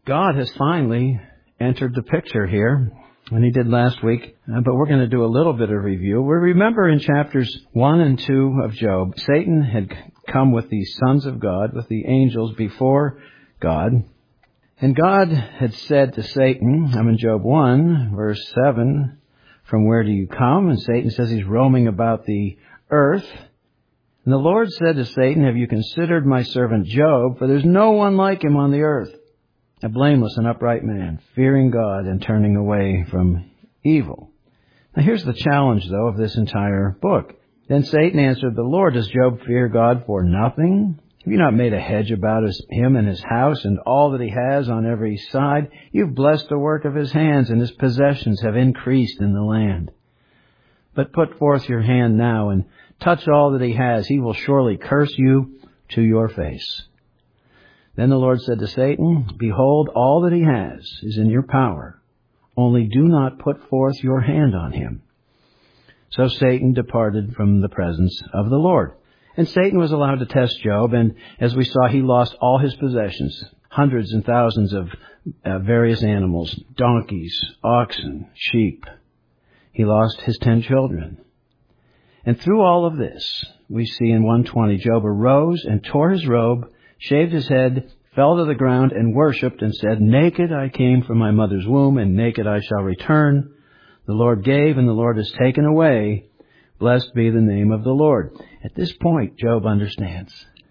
God has finally entered the picture here, and he did last week, but we're going to do a little bit of review. We remember in chapters 1 and 2 of Job, Satan had come with the sons of God, with the angels before God, and God had said to Satan, I'm in Job 1, verse 7, from where do you come? And Satan says he's roaming about the earth. And the Lord said to Satan, have you considered my servant Job? For there's no one like him on the earth, a blameless and upright man, fearing God and turning away from evil. Now here's the challenge, though, of this entire book. Then Satan answered the Lord, does Job fear God for nothing? Have you not made a hedge about him and his house and all that he has on every side? You've blessed the work of his hands, and his possessions have increased in the land. But put forth your hand now and touch all that he has. He will surely curse you to your face. Then the Lord said to Satan, behold, all that he has is in your power. Only do not put forth your hand on him. So Satan departed from the presence of the Lord. And Satan was allowed to test Job, and as we saw, he lost all his possessions, hundreds and thousands of various animals, donkeys, oxen, sheep. He lost his 10 children. And through all of this, we see in 120, Job arose and tore his robe, shaved his head, fell to the ground, and worshipped, and said, naked I came from my mother's womb, and naked I shall return. The Lord gave, and the Lord has taken away. Blessed be the name of the Lord. At this point, Job understands.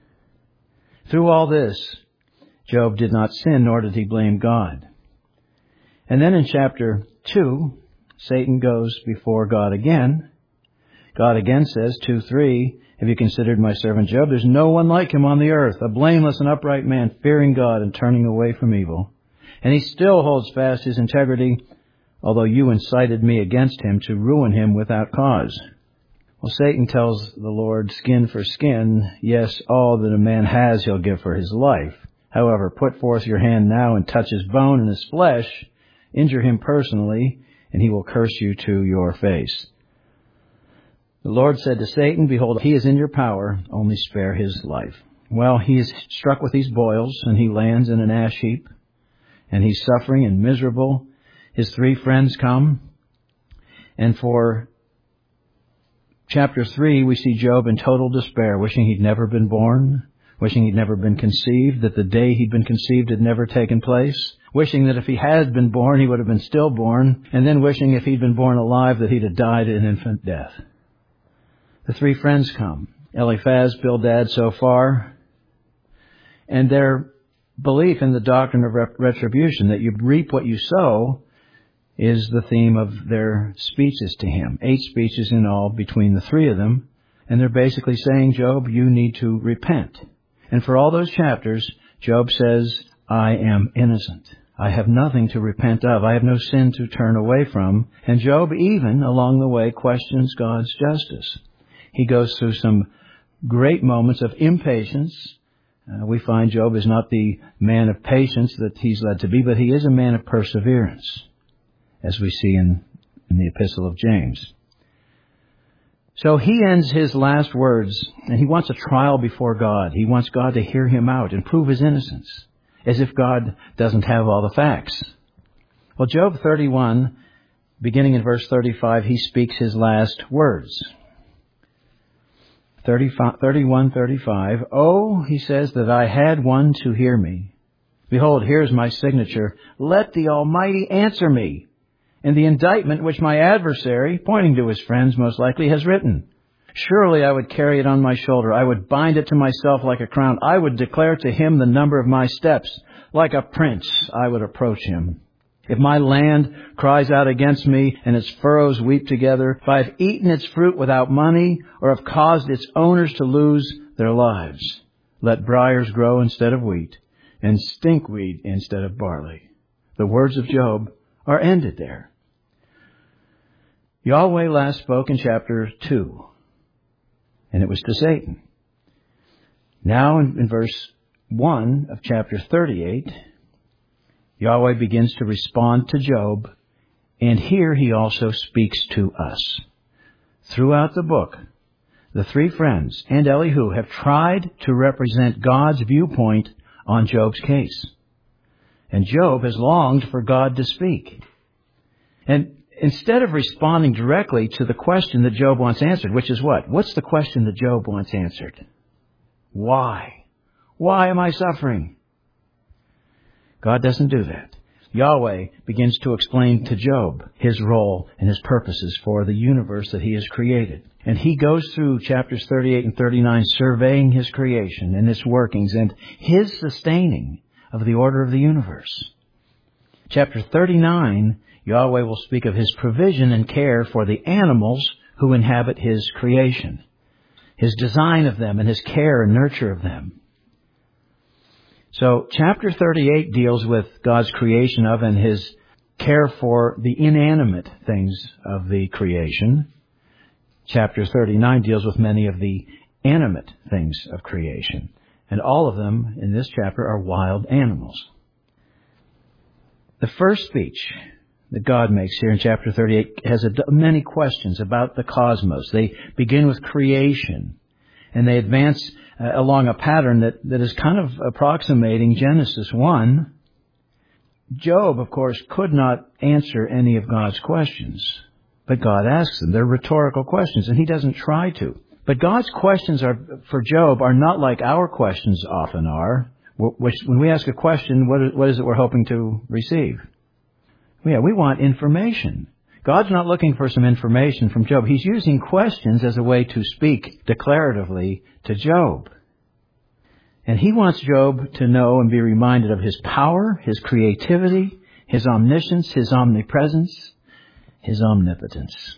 Through all this, Job did not sin, nor did he blame God. And then in chapter 2, Satan goes before God again. God again says, 2:3, have you considered my servant Job? There's no one like him on the earth, a blameless and upright man, fearing God and turning away from evil. And he still holds fast his integrity, although you incited me against him to ruin him without cause. Well, Satan tells the Lord, skin for skin, yes, all that a man has he'll give for his life. However, put forth your hand now and touch his bone and his flesh, injure him personally, and he will curse you to your face. The Lord said to Satan, behold, he is in your power, only spare his life. Well, he is struck with these boils, and he lands in an ash heap, and he's suffering and miserable. His 3 friends come, and for chapter 3, we see Job in total despair, wishing he'd never been born, wishing he'd never been conceived, that the day he'd been conceived had never taken place, wishing that if he had been born, he would have been stillborn, and then wishing if he'd been born alive that he'd have died an infant death. The 3 friends come, Eliphaz, Bildad, Zophar, and their belief in the doctrine of retribution, that you reap what you sow, is the theme of their speeches to him. 8 speeches in all between the 3 of them, and they're basically saying, Job, you need to repent. And for all those chapters, Job says, I am innocent. I have nothing to repent of. I have no sin to turn away from. And Job even, along the way, questions God's justice. He goes through some great moments of impatience. We find Job is not the man of patience that he's led to be, but he is a man of perseverance, as we see in the Epistle of James. So he ends his last words, and he wants a trial before God. He wants God to hear him out and prove his innocence, as if God doesn't have all the facts. Well, Job 31, beginning in verse 35, he speaks his last words. 31:35. Oh, he says, that I had one to hear me. Behold, here's my signature. Let the Almighty answer me. And the indictment which my adversary, pointing to his friends most likely, has written. Surely I would carry it on my shoulder. I would bind it to myself like a crown. I would declare to him the number of my steps. Like a prince, I would approach him. If my land cries out against me and its furrows weep together, if I have eaten its fruit without money or have caused its owners to lose their lives, let briars grow instead of wheat and stinkweed instead of barley. The words of Job are ended there. Yahweh last spoke in chapter 2, and it was to Satan. Now in verse 1 of chapter 38, Yahweh begins to respond to Job, and here he also speaks to us. Throughout the book, the 3 friends and Elihu have tried to represent God's viewpoint on Job's case. And Job has longed for God to speak. And instead of responding directly to the question that Job wants answered, which is what? What's the question that Job wants answered? Why? Why am I suffering? God doesn't do that. Yahweh begins to explain to Job his role and his purposes for the universe that he has created. And he goes through chapters 38 and 39 surveying his creation and its workings and his sustaining of the order of the universe. Chapter 39, Yahweh will speak of his provision and care for the animals who inhabit his creation, his design of them and his care and nurture of them. So chapter 38 deals with God's creation of and his care for the inanimate things of the creation. Chapter 39 deals with many of the animate things of creation. And all of them in this chapter are wild animals. The first speech that God makes here in chapter 38 has many questions about the cosmos. They begin with creation, and they advance along a pattern that is kind of approximating Genesis 1. Job, of course, could not answer any of God's questions, but God asks them. They're rhetorical questions, and he doesn't try to. But God's questions for Job are not like our questions often are, which when we ask a question, what is it we're hoping to receive? Yeah, we want information. God's not looking for some information from Job. He's using questions as a way to speak declaratively to Job. And he wants Job to know and be reminded of his power, his creativity, his omniscience, his omnipresence, his omnipotence.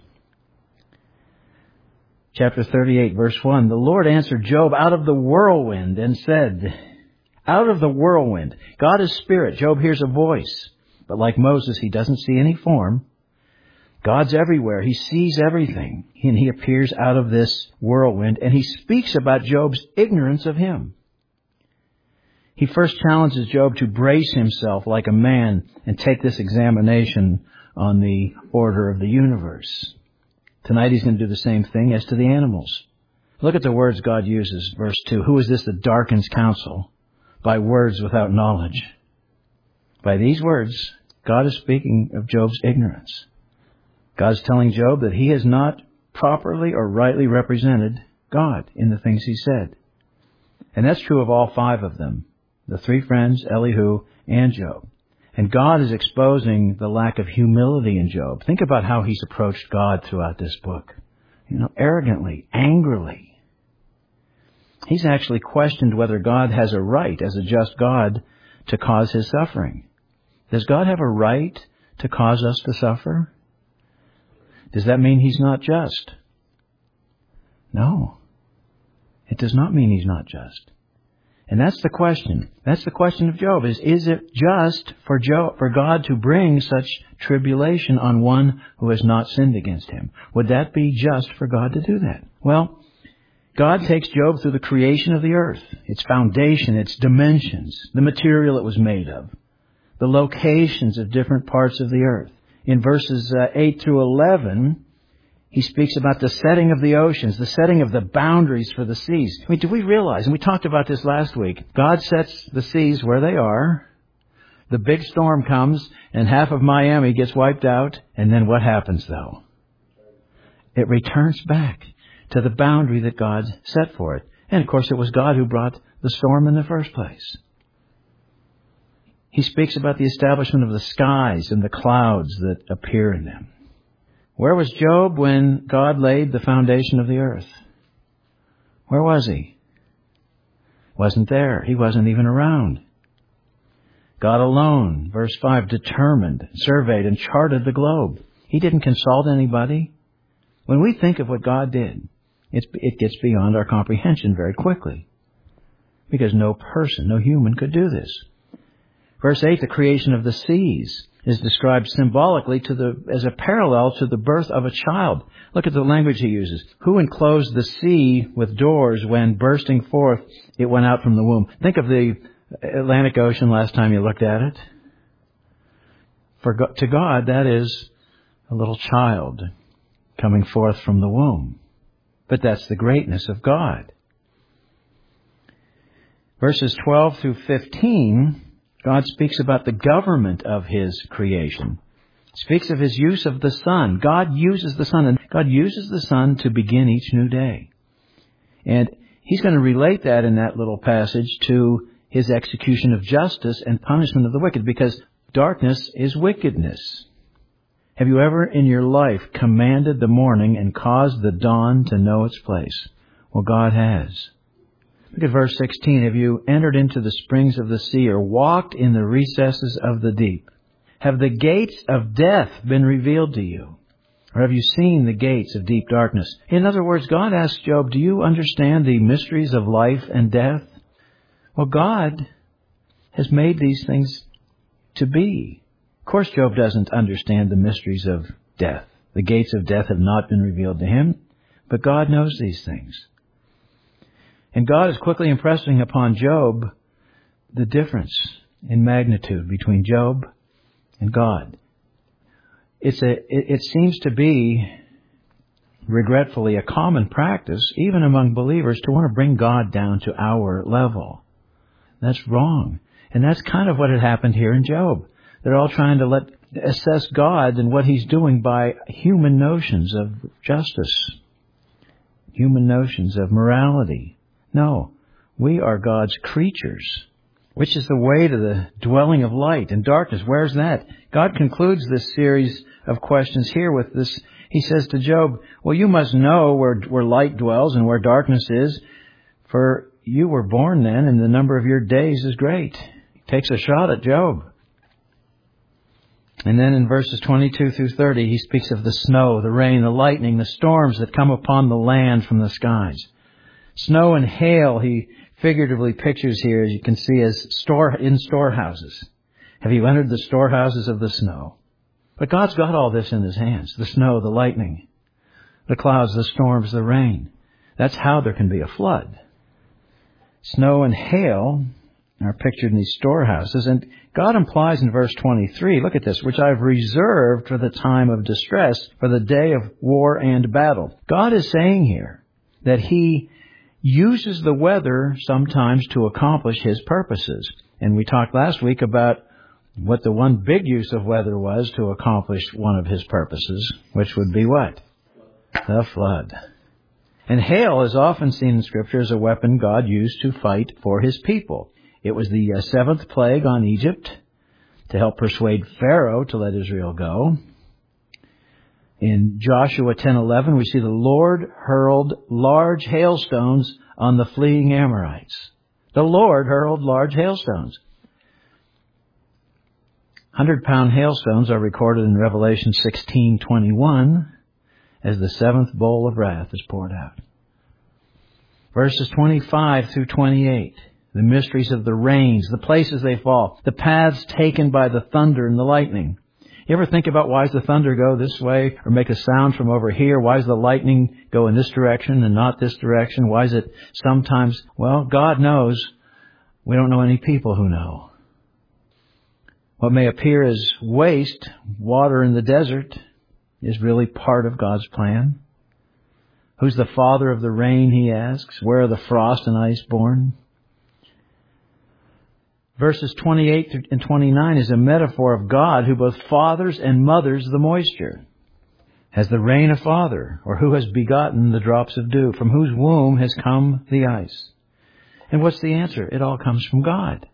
Chapter 38, verse 1, the Lord answered Job out of the whirlwind and said, out of the whirlwind. God is spirit. Job hears a voice. But like Moses, he doesn't see any form. God's everywhere. He sees everything. And he appears out of this whirlwind, and he speaks about Job's ignorance of him. He first challenges Job to brace himself like a man and take this examination on the order of the universe. Tonight he's going to do the same thing as to the animals. Look at the words God uses. Verse 2, who is this that darkens counsel by words without knowledge? By these words, God is speaking of Job's ignorance. God's telling Job that he has not properly or rightly represented God in the things he said. And that's true of all five of them, the three friends, Elihu, and Job. And God is exposing the lack of humility in Job. Think about how he's approached God throughout this book. Arrogantly, angrily. He's actually questioned whether God has a right, as a just God, to cause his suffering. Does God have a right to cause us to suffer? Does that mean he's not just? No. It does not mean he's not just. And that's the question. That's the question of Job. Is it just for God to bring such tribulation on one who has not sinned against him? Would that be just for God to do that? Well, God takes Job through the creation of the earth, its foundation, its dimensions, the material it was made of, the locations of different parts of the earth. In verses 8 through 11, he speaks about the setting of the oceans, the setting of the boundaries for the seas. Do we realize, and we talked about this last week, God sets the seas where they are. The big storm comes, and half of Miami gets wiped out, and then what happens, though? It returns back to the boundary that God set for it. And, of course, it was God who brought the storm in the first place. He speaks about the establishment of the skies and the clouds that appear in them. Where was Job when God laid the foundation of the earth? Where was he? Wasn't there. He wasn't even around. God alone, verse 5, determined, surveyed, and charted the globe. He didn't consult anybody. When we think of what God did, it gets beyond our comprehension very quickly. Because no person, no human could do this. Verse 8, the creation of the seas is described symbolically as a parallel to the birth of a child. Look at the language he uses. Who enclosed the sea with doors when, bursting forth, it went out from the womb? Think of the Atlantic Ocean last time you looked at it. To God, that is a little child coming forth from the womb. But that's the greatness of God. Verses 12 through 15 God speaks about the government of His creation. Speaks of His use of the sun. God uses the sun, and God uses the sun to begin each new day. And He's going to relate that in that little passage to His execution of justice and punishment of the wicked, because darkness is wickedness. Have you ever in your life commanded the morning and caused the dawn to know its place? Well, God has. Look at verse 16. Have you entered into the springs of the sea or walked in the recesses of the deep? Have the gates of death been revealed to you? Or have you seen the gates of deep darkness? In other words, God asks Job, do you understand the mysteries of life and death? Well, God has made these things to be. Of course, Job doesn't understand the mysteries of death. The gates of death have not been revealed to him, but God knows these things. And God is quickly impressing upon Job the difference in magnitude between Job and God. It seems to be, regretfully, a common practice, even among believers, to want to bring God down to our level. That's wrong. And that's kind of what had happened here in Job. They're all trying to assess God and what He's doing by human notions of justice, human notions of morality. No, we are God's creatures. Which is the way to the dwelling of light and darkness? Where's that? God concludes this series of questions here with this. He says to Job, well, you must know where light dwells and where darkness is, for you were born then, and the number of your days is great. He takes a shot at Job. And then in verses 22 through 30, he speaks of the snow, the rain, the lightning, the storms that come upon the land from the skies. Snow and hail, he figuratively pictures here, as you can see, as in storehouses. Have you entered the storehouses of the snow? But God's got all this in His hands. The snow, the lightning, the clouds, the storms, the rain. That's how there can be a flood. Snow and hail are pictured in these storehouses. And God implies in verse 23, look at this, which I've reserved for the time of distress, for the day of war and battle. God is saying here that He uses the weather sometimes to accomplish His purposes. And we talked last week about what the one big use of weather was to accomplish one of His purposes, which would be what? The flood. And hail is often seen in Scripture as a weapon God used to fight for His people. It was the seventh plague on Egypt to help persuade Pharaoh to let Israel go. In Joshua 10:11, we see the Lord hurled large hailstones on the fleeing Amorites. The Lord hurled large hailstones. 100-pound hailstones are recorded in Revelation 16:21 as the seventh bowl of wrath is poured out. Verses 25 through 28, the mysteries of the rains, the places they fall, the paths taken by the thunder and the lightning. You ever think about why does the thunder go this way or make a sound from over here? Why does the lightning go in this direction and not this direction? Why is it sometimes? Well, God knows. We don't know any people who know. What may appear as waste, water in the desert, is really part of God's plan. Who's the father of the rain, he asks. Where are the frost and ice born? Verses 28 and 29 is a metaphor of God who both fathers and mothers the moisture. Has the rain a father? Or who has begotten the drops of dew? From whose womb has come the ice? And what's the answer? It all comes from God.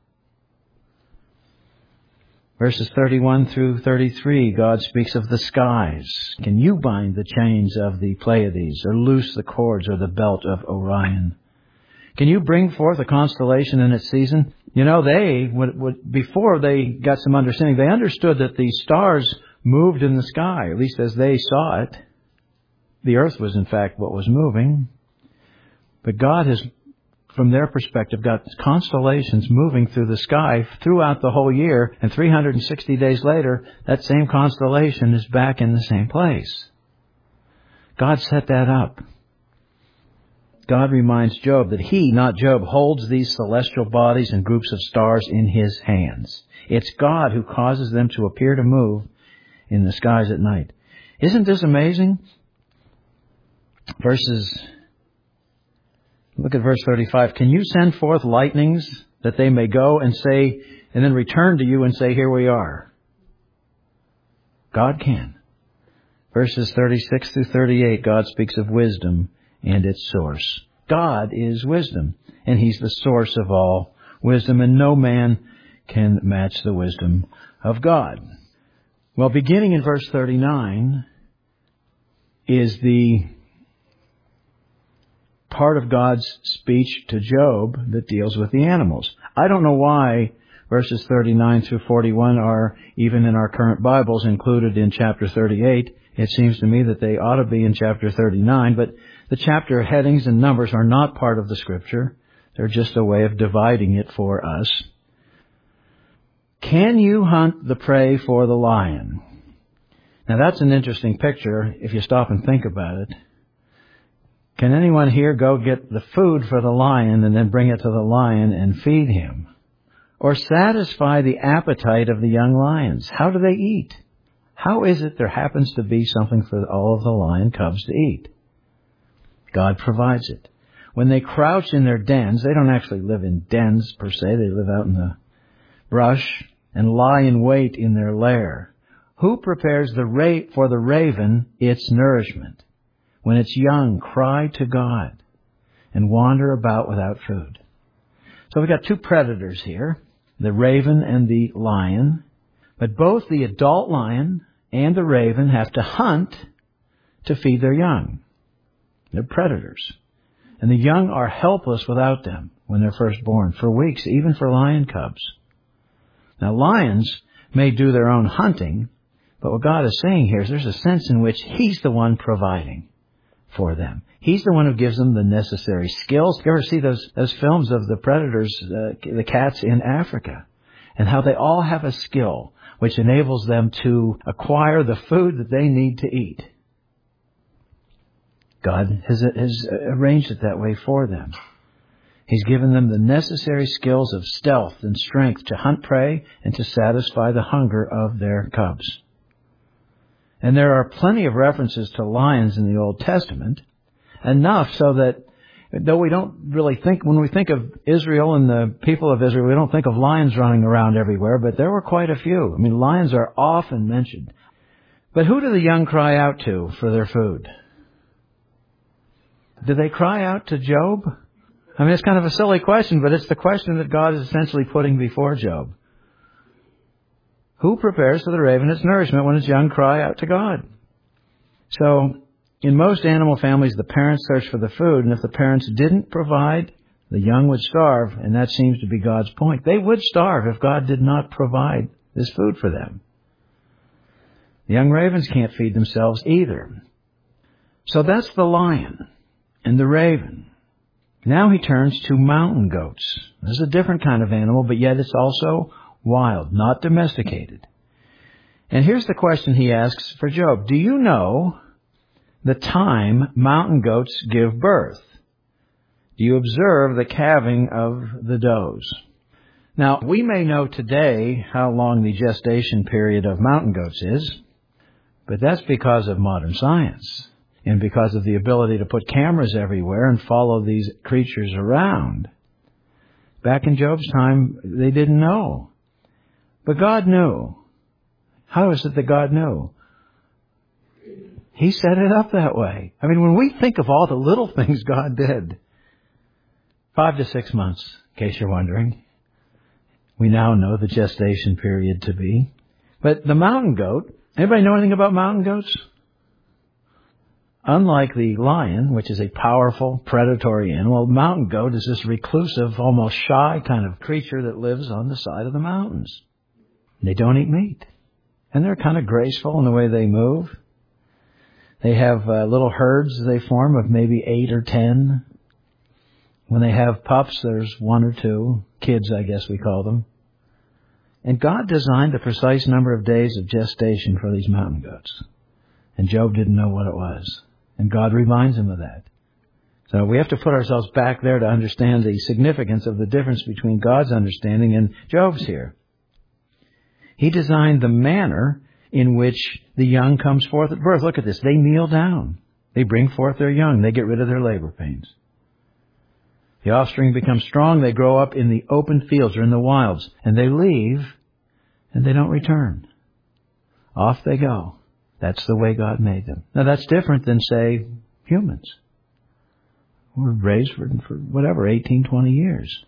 Verses 31 through 33, God speaks of the skies. Can you bind the chains of the Pleiades, or loose the cords or the belt of Orion? Can you bring forth a constellation in its season? You know, before they got some understanding, they understood that the stars moved in the sky, at least as they saw it. The earth was, in fact, what was moving. But God has, from their perspective, got constellations moving through the sky throughout the whole year, and 360 days later, that same constellation is back in the same place. God set that up. God reminds Job that he, not Job, holds these celestial bodies and groups of stars in his hands. It's God who causes them to appear to move in the skies at night. Isn't this amazing? Look at verse 35. Can you send forth lightnings that they may go and say, and then return to you and say, here we are? God can. Verses 36 through 38, God speaks of wisdom and its source. God is wisdom, and He's the source of all wisdom, and no man can match the wisdom of God. Well, beginning in verse 39 is the part of God's speech to Job that deals with the animals. I don't know why verses 39 through 41 are, even in our current Bibles, included in chapter 38. It seems to me that they ought to be in chapter 39, but the chapter headings and numbers are not part of the Scripture. They're just a way of dividing it for us. Can you hunt the prey for the lion? Now that's an interesting picture if you stop and think about it. Can anyone here go get the food for the lion and then bring it to the lion and feed him? Or satisfy the appetite of the young lions? How do they eat? How is it there happens to be something for all of the lion cubs to eat? God provides it. When they crouch in their dens, they don't actually live in dens per se. They live out in the brush and lie in wait in their lair. Who prepares for the raven its nourishment? When its young cry to God and wander about without food. So we've got two predators here, the raven and the lion. But both the adult lion and the raven have to hunt to feed their young. They're predators. And the young are helpless without them when they're first born, for weeks, even for lion cubs. Now, lions may do their own hunting, but what God is saying here is there's a sense in which He's the one providing for them. He's the one who gives them the necessary skills. You ever see those films of the predators, the cats in Africa, and how they all have a skill which enables them to acquire the food that they need to eat? God has arranged it that way for them. He's given them the necessary skills of stealth and strength to hunt prey and to satisfy the hunger of their cubs. And there are plenty of references to lions in the Old Testament, enough so that though we don't really think, when we think of Israel and the people of Israel, we don't think of lions running around everywhere, but there were quite a few. I mean, lions are often mentioned. But who do the young cry out to for their food? Do they cry out to Job? I mean, it's kind of a silly question, but it's the question that God is essentially putting before Job. Who prepares for the raven its nourishment when its young cry out to God? So, in most animal families, the parents search for the food, and if the parents didn't provide, the young would starve, and that seems to be God's point. They would starve if God did not provide this food for them. The young ravens can't feed themselves either. So that's the lion and the raven. Now he turns to mountain goats. This is a different kind of animal, but yet it's also wild, not domesticated. And here's the question he asks for Job. Do you know the time mountain goats give birth? Do you observe the calving of the does? Now, we may know today how long the gestation period of mountain goats is, but that's because of modern science and because of the ability to put cameras everywhere and follow these creatures around. Back in Job's time, they didn't know. But God knew. How is it that God knew? He set it up that way. I mean, when we think of all the little things God did, 5 to 6 months, in case you're wondering, we now know the gestation period to be. But the mountain goat, anybody know anything about mountain goats? Unlike the lion, which is a powerful, predatory animal, the mountain goat is this reclusive, almost shy kind of creature that lives on the side of the mountains. They don't eat meat. And they're kind of graceful in the way they move. They have little herds they form of maybe 8 or 10. When they have pups, there's 1 or 2. Kids, I guess we call them. And God designed the precise number of days of gestation for these mountain goats. And Job didn't know what it was. And God reminds him of that. So we have to put ourselves back there to understand the significance of the difference between God's understanding and Job's here. He designed the manner in which the young comes forth at birth. Look at this. They kneel down. They bring forth their young. They get rid of their labor pains. The offspring become strong. They grow up in the open fields or in the wilds. And they leave, and they don't return. Off they go. That's the way God made them. Now that's different than, say, humans. We're raised for whatever, 18, 20 years.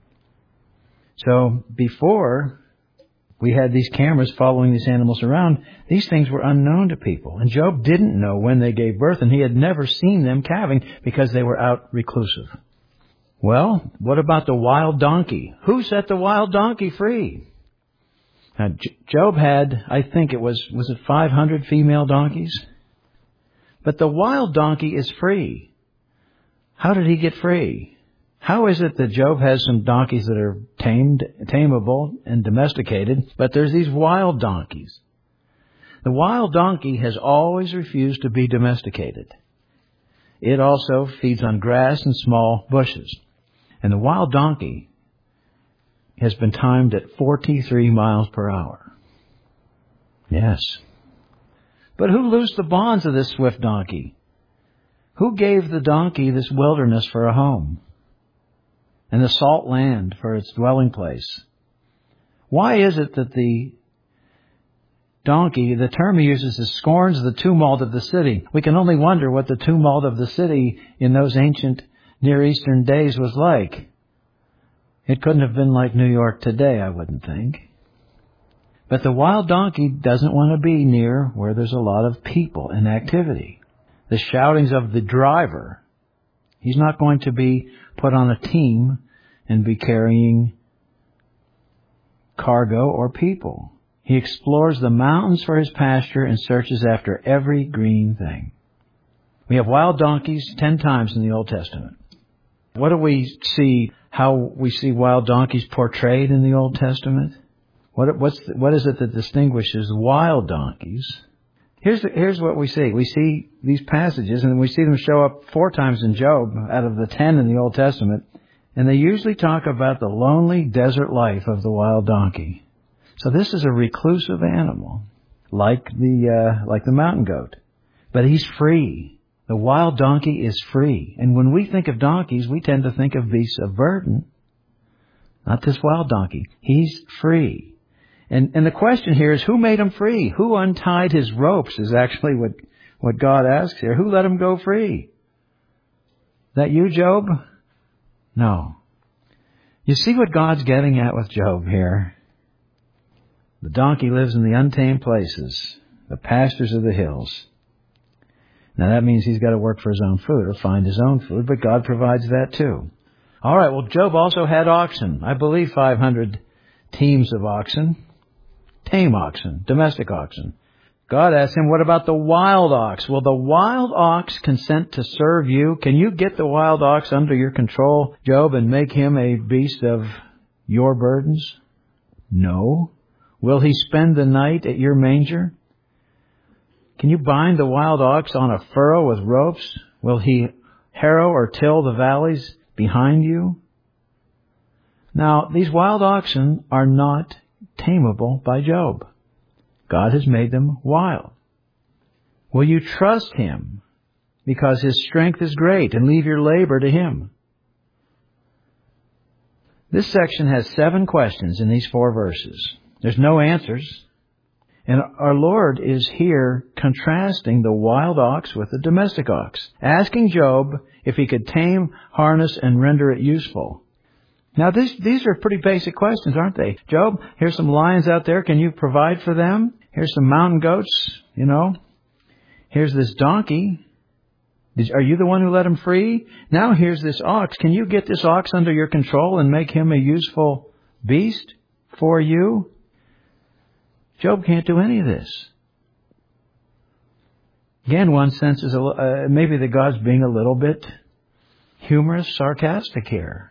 So before we had these cameras following these animals around, these things were unknown to people. And Job didn't know when they gave birth, and he had never seen them calving because they were out reclusive. Well, what about the wild donkey? Who set the wild donkey free? Now, Job had, I think it was it 500 female donkeys? But the wild donkey is free. How did he get free? How is it that Job has some donkeys that are tameable and domesticated, but there's these wild donkeys? The wild donkey has always refused to be domesticated. It also feeds on grass and small bushes. And the wild donkey has been timed at 43 miles per hour. Yes. But who loosed the bonds of this swift donkey? Who gave the donkey this wilderness for a home and the salt land for its dwelling place? Why is it that the donkey, the term he uses is scorns the tumult of the city? We can only wonder what the tumult of the city in those ancient Near Eastern days was like. It couldn't have been like New York today, I wouldn't think. But the wild donkey doesn't want to be near where there's a lot of people and activity. The shoutings of the driver. He's not going to be put on a team and be carrying cargo or people. He explores the mountains for his pasture and searches after every green thing. We have wild donkeys 10 times in the Old Testament. What do we see, how we see wild donkeys portrayed in the Old Testament? What is it that distinguishes wild donkeys? Here's what we see. We see these passages, and we see them show up 4 times in Job out of the 10 in the Old Testament, and they usually talk about the lonely desert life of the wild donkey. So this is a reclusive animal, like the mountain goat, but he's free. The wild donkey is free. And when we think of donkeys, we tend to think of beasts of burden. Not this wild donkey. He's free. And the question here is, who made him free? Who untied his ropes is actually what God asks here. Who let him go free? That you, Job? No. You see what God's getting at with Job here? The donkey lives in the untamed places, the pastures of the hills. Now that means he's got to work for his own food or find his own food, but God provides that too. All right, well, Job also had oxen. I believe 500 teams of oxen. Tame oxen, domestic oxen. God asked him, what about the wild ox? Will the wild ox consent to serve you? Can you get the wild ox under your control, Job, and make him a beast of your burdens? No. Will he spend the night at your manger? Can you bind the wild ox on a furrow with ropes? Will he harrow or till the valleys behind you? Now, these wild oxen are not tameable by Job. God has made them wild. Will you trust him because his strength is great and leave your labor to him? This section has 7 questions in these 4 verses. There's no answers. And our Lord is here contrasting the wild ox with the domestic ox, asking Job if he could tame, harness, and render it useful. Now, these are pretty basic questions, aren't they? Job, here's some lions out there. Can you provide for them? Here's some mountain goats, Here's this donkey. Are you the one who let him free? Now here's this ox. Can you get this ox under your control and make him a useful beast for you? Job can't do any of this. Again, one senses maybe that God's being a little bit humorous, sarcastic here.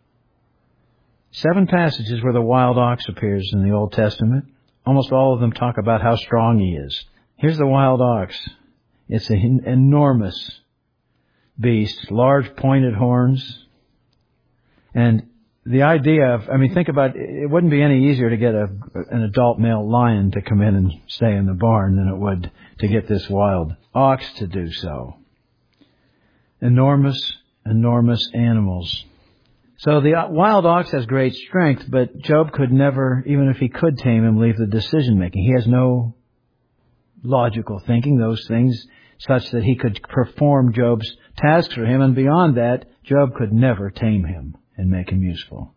7 passages where the wild ox appears in the Old Testament. Almost all of them talk about how strong he is. Here's the wild ox. It's an enormous beast, large pointed horns. And the idea of, think about it, it wouldn't be any easier to get an adult male lion to come in and stay in the barn than it would to get this wild ox to do so. Enormous animals. So the wild ox has great strength, but Job could never, even if he could tame him, leave the decision making. He has no logical thinking, those things, such that he could perform Job's tasks for him, and beyond that, Job could never tame him and make him useful.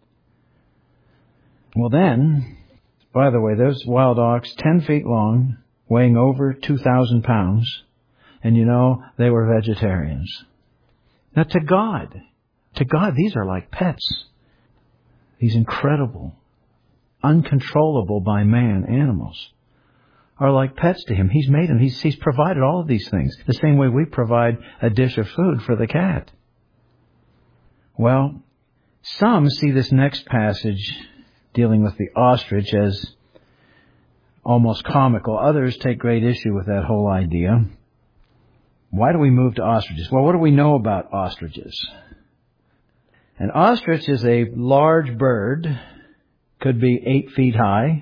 Well then, by the way, there's wild ox 10 feet long, weighing over 2,000 pounds, and they were vegetarians. Now to God, these are like pets. These incredible, uncontrollable by man animals are like pets to him. He's made them. He's provided all of these things, the same way we provide a dish of food for the cat. Well, some see this next passage dealing with the ostrich as almost comical. Others take great issue with that whole idea. Why do we move to ostriches? Well, what do we know about ostriches? An ostrich is a large bird, could be 8 feet high.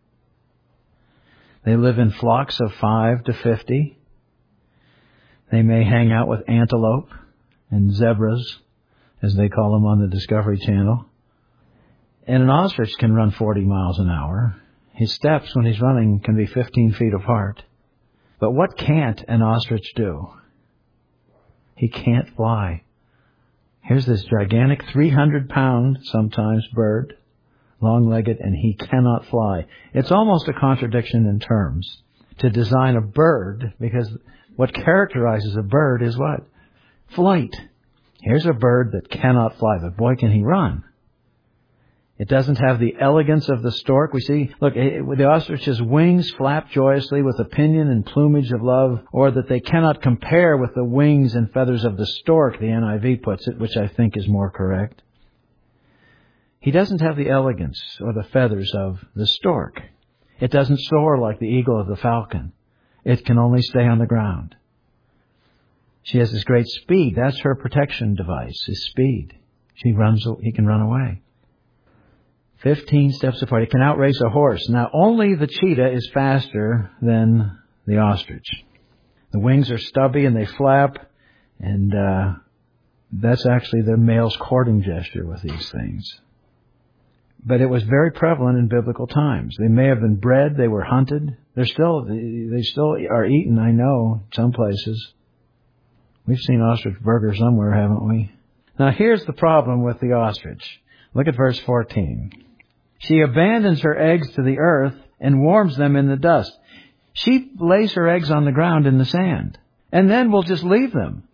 They live in flocks of 5 to 50. They may hang out with antelope and zebras, as they call them on the Discovery Channel. And an ostrich can run 40 miles an hour. His steps when he's running can be 15 feet apart. But what can't an ostrich do? He can't fly. Here's this gigantic 300-pound, sometimes, bird, long-legged, and he cannot fly. It's almost a contradiction in terms to design a bird, because what characterizes a bird is what? Flight. Here's a bird that cannot fly, but boy, can he run. It doesn't have the elegance of the stork. We see, look, the ostrich's wings flap joyously with the pinion and plumage of love, or that they cannot compare with the wings and feathers of the stork, the NIV puts it, which I think is more correct. He doesn't have the elegance or the feathers of the stork. It doesn't soar like the eagle or the falcon. It can only stay on the ground. She has this great speed. That's her protection device, is speed. He can run away. 15 steps apart. It can outrace a horse. Now, only the cheetah is faster than the ostrich. The wings are stubby and they flap, and that's actually the male's courting gesture with these things. But it was very prevalent in biblical times. They may have been bred, they were hunted. They still are eaten, I know, in some places. We've seen ostrich burgers somewhere, haven't we? Now, here's the problem with the ostrich. Look at verse 14. She abandons her eggs to the earth and warms them in the dust. She lays her eggs on the ground in the sand, and then will just leave them.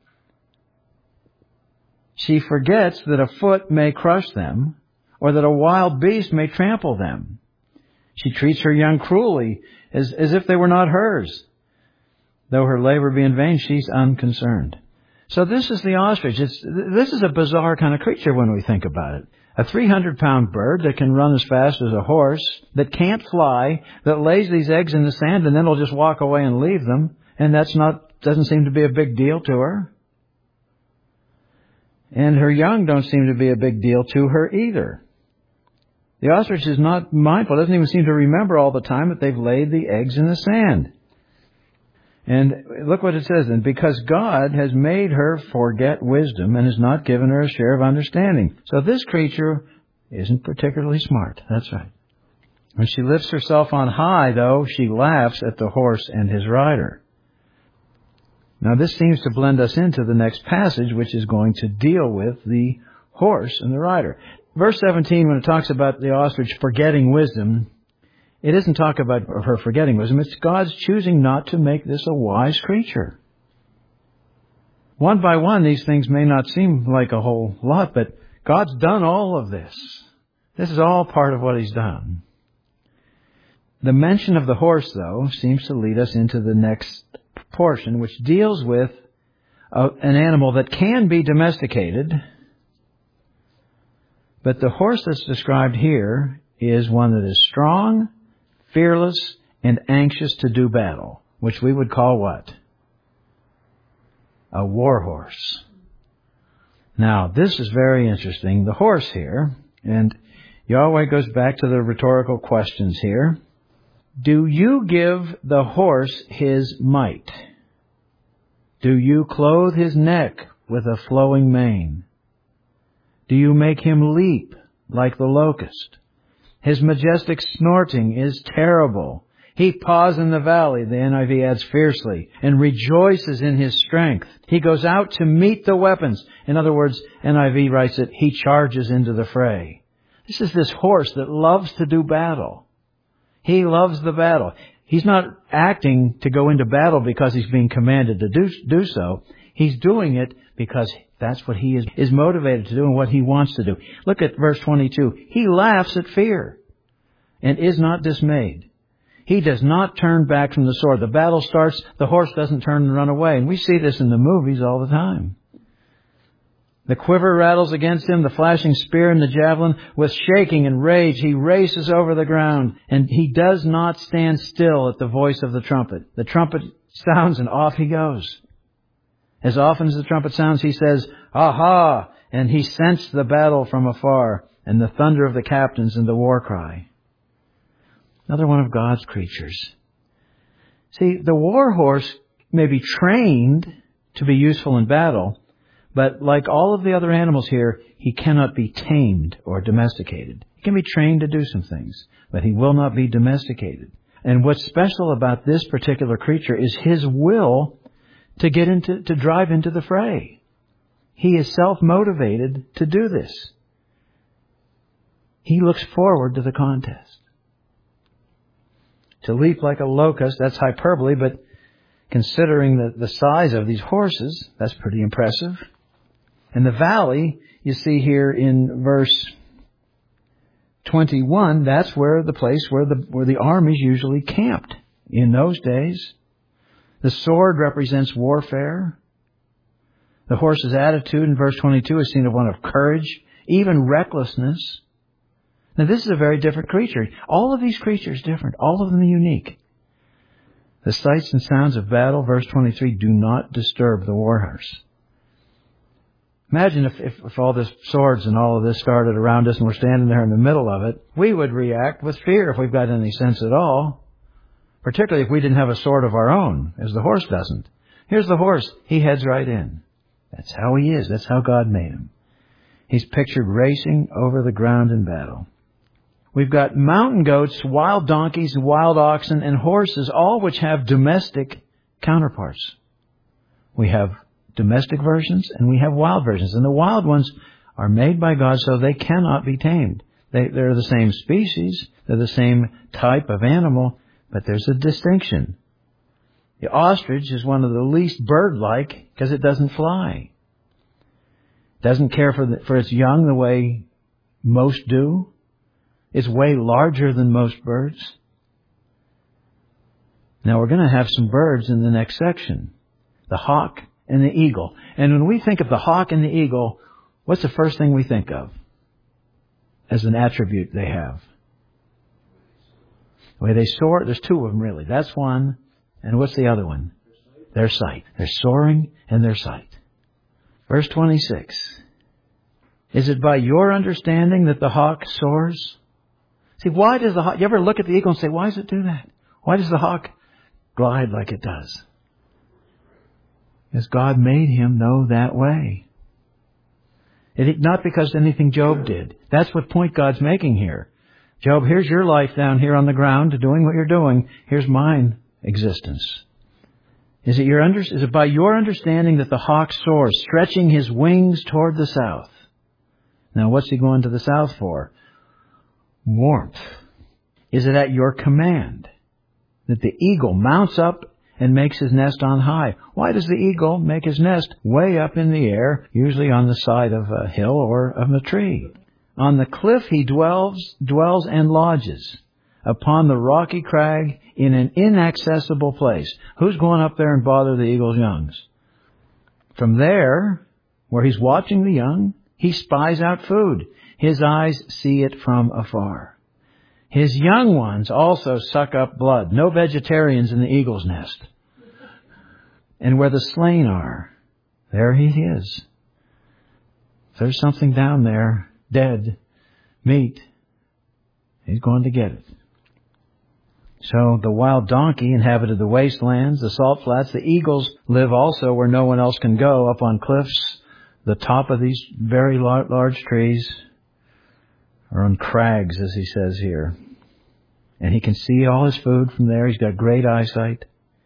She forgets that a foot may crush them, or that a wild beast may trample them. She treats her young cruelly, as if they were not hers. Though her labor be in vain, she's unconcerned. So this is the ostrich. This is a bizarre kind of creature when we think about it. A 300-pound bird that can run as fast as a horse, that can't fly, that lays these eggs in the sand and then will just walk away and leave them, and doesn't seem to be a big deal to her. And her young don't seem to be a big deal to her either. The ostrich is not mindful, doesn't even seem to remember all the time that they've laid the eggs in the sand. And look what it says then. Because God has made her forget wisdom and has not given her a share of understanding. So this creature isn't particularly smart. That's right. When she lifts herself on high, though, she laughs at the horse and his rider. Now this seems to blend us into the next passage, which is going to deal with the horse and the rider. Verse 17, when it talks about the ostrich forgetting wisdom, it isn't talk about her forgetting wisdom. It's God's choosing not to make this a wise creature. One by one, these things may not seem like a whole lot, but God's done all of this. This is all part of what He's done. The mention of the horse, though, seems to lead us into the next portion, which deals with an animal that can be domesticated. But the horse that's described here is one that is strong, fearless, and anxious to do battle, which we would call what? A war horse. Now, this is very interesting. The horse here, and Yahweh goes back to the rhetorical questions here. Do you give the horse his might? Do you clothe his neck with a flowing mane? Do you make him leap like the locust? His majestic snorting is terrible. He paws in the valley, the NIV adds fiercely, and rejoices in his strength. He goes out to meet the weapons. In other words, NIV writes it, he charges into the fray. This is this horse that loves to do battle. He loves the battle. He's not acting to go into battle because he's being commanded to do so. He's doing it because that's what he is motivated to do and what he wants to do. Look at verse 22. He laughs at fear and is not dismayed. He does not turn back from the sword. The battle starts, the horse doesn't turn and run away. And we see this in the movies all the time. The quiver rattles against him, the flashing spear and the javelin. With shaking and rage, he races over the ground, and he does not stand still at the voice of the trumpet. The trumpet sounds, and off he goes. As often as the trumpet sounds, he says, "Aha!" And he sensed the battle from afar, and the thunder of the captains and the war cry. Another one of God's creatures. See, the war horse may be trained to be useful in battle, but like all of the other animals here, he cannot be tamed or domesticated. He can be trained to do some things, but he will not be domesticated. And what's special about this particular creature is his will to drive into the fray. He is self-motivated to do this. He looks forward to the contest. To leap like a locust, that's hyperbole, but considering the size of these horses, that's pretty impressive. And the valley, you see here in verse 21, that's where the place where the armies usually camped in those days. The sword represents warfare. The horse's attitude in verse 22 is seen as one of courage, even recklessness. Now this is a very different creature. All of these creatures different. All of them unique. The sights and sounds of battle, verse 23, do not disturb the warhorse. Imagine if all this swords and all of this started around us and we're standing there in the middle of it. We would react with fear if we've got any sense at all. Particularly if we didn't have a sword of our own, as the horse doesn't. Here's the horse. He heads right in. That's how he is. That's how God made him. He's pictured racing over the ground in battle. We've got mountain goats, wild donkeys, wild oxen, and horses, all which have domestic counterparts. We have domestic versions and we have wild versions. And the wild ones are made by God so they cannot be tamed. They're the same species. They're the same type of animal, but there's a distinction. The ostrich is one of the least bird-like because it doesn't fly. It doesn't care for its young the way most do. It's way larger than most birds. Now we're going to have some birds in the next section. The hawk and the eagle. And when we think of the hawk and the eagle, what's the first thing we think of as an attribute they have? The way they soar, there's two of them really. That's one. And what's the other one? Their sight. They're soaring and their sight. Verse 26. Is it by your understanding that the hawk soars? See, why does the hawk... You ever look at the eagle and say, why does it do that? Why does the hawk glide like it does? Because God made him know that way. Not because anything Job did. That's what point God's making here. Job, here's your life down here on the ground doing what you're doing. Here's mine existence. Is it by your understanding that the hawk soars, stretching his wings toward the south? Now, what's he going to the south for? Warmth. Is it at your command that the eagle mounts up and makes his nest on high? Why does the eagle make his nest way up in the air, usually on the side of a hill or of a tree? On the cliff he dwells and lodges, upon the rocky crag in an inaccessible place. Who's going up there and bother the eagle's youngs? From there, where he's watching the young, he spies out food. His eyes see it from afar. His young ones also suck up blood. No vegetarians in the eagle's nest. And where the slain are, there he is. If there's something down there, dead, meat, he's going to get it. So the wild donkey inhabited the wastelands, the salt flats. The eagles live also where no one else can go, up on cliffs, The top of these very large trees are on crags, as he says here. And he can see all his food from there. He's got great eyesight.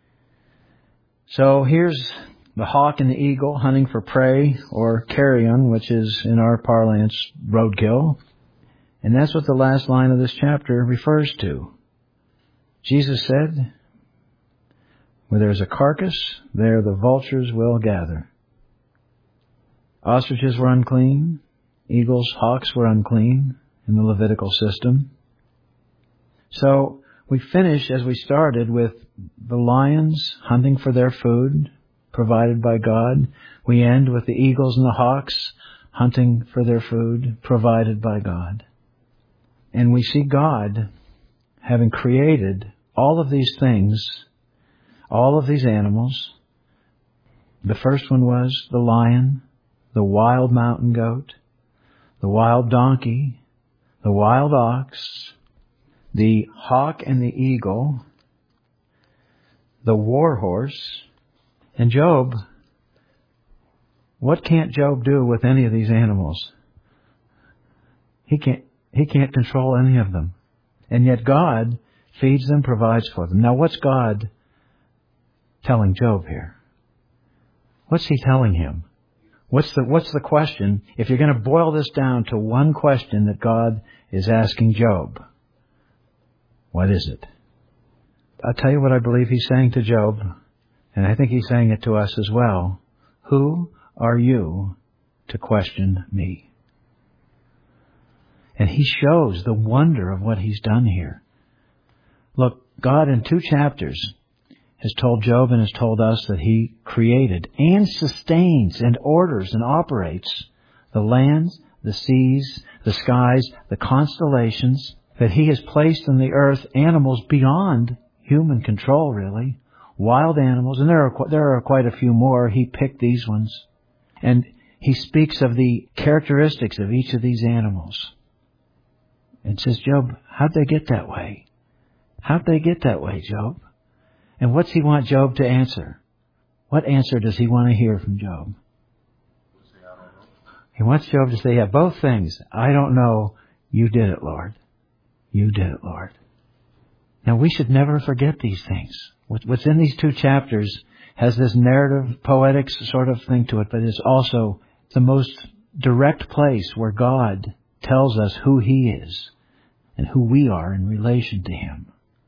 So here's the hawk and the eagle hunting for prey, or carrion, which is in our parlance roadkill. And that's what the last line of this chapter refers to. Jesus said, where there's a carcass, there the vultures will gather. Ostriches were unclean. Eagles, hawks were unclean in the Levitical system. So we finish as we started with the lions hunting for their food provided by God. We end with the eagles and the hawks hunting for their food provided by God. And we see God having created all of these things, all of these animals. The first one was the lion, the wild mountain goat, the wild donkey, the wild ox, the hawk and the eagle, the war horse, and Job. What can't Job do with any of these animals? He can't control any of them. And yet God feeds them, provides for them. Now what's God telling Job here? What's he telling him? What's the question? If you're going to boil this down to one question that God is asking Job, what is it? I'll tell you what I believe he's saying to Job, and I think he's saying it to us as well. Who are you to question me? And he shows the wonder of what he's done here. Look, God in 2 chapters has told Job and has told us that he created and sustains and orders and operates the lands, the seas, the skies, the constellations, that he has placed in the earth animals beyond human control, really. Wild animals, and there are quite a few more. He picked these ones. And he speaks of the characteristics of each of these animals. And says, Job, how'd they get that way? How'd they get that way, Job? And what's he want Job to answer? What answer does he want to hear from Job? He wants Job to say, yeah, both things. I don't know. You did it, Lord. You did it, Lord. Now, we should never forget these things. What's in these 2 chapters has this narrative, poetic sort of thing to it, but it's also the most direct place where God tells us who He is and who we are in relation to Him.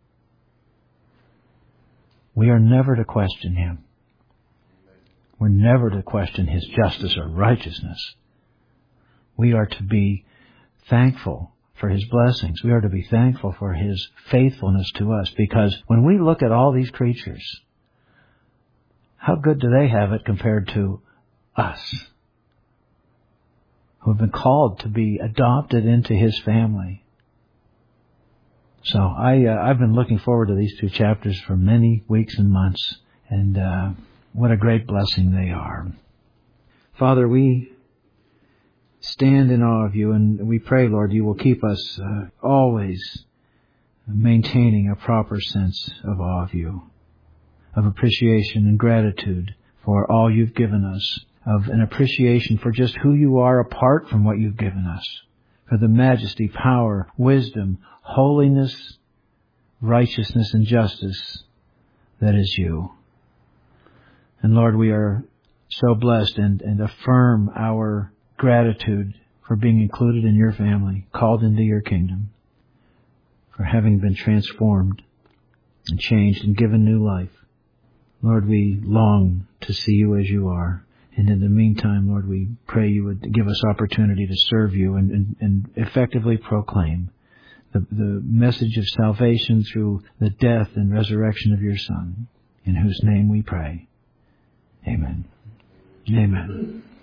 We are never to question Him. We're never to question His justice or righteousness. We are to be thankful for His blessings. We are to be thankful for His faithfulness to us, because when we look at all these creatures, how good do they have it compared to us, who have been called to be adopted into His family? So I've been looking forward to these 2 chapters for many weeks and months, and what a great blessing they are. Father, we stand in awe of You, and we pray, Lord, You will keep us always maintaining a proper sense of awe of You, of appreciation and gratitude for all You've given us, of an appreciation for just who You are apart from what You've given us, for the majesty, power, wisdom, holiness, righteousness, and justice that is You. And Lord, we are so blessed and affirm our gratitude for being included in Your family, called into Your kingdom, for having been transformed and changed and given new life. Lord, we long to see You as You are. And in the meantime, Lord, we pray You would give us opportunity to serve You and effectively proclaim the message of salvation through the death and resurrection of Your Son, in whose name we pray. Amen. Amen.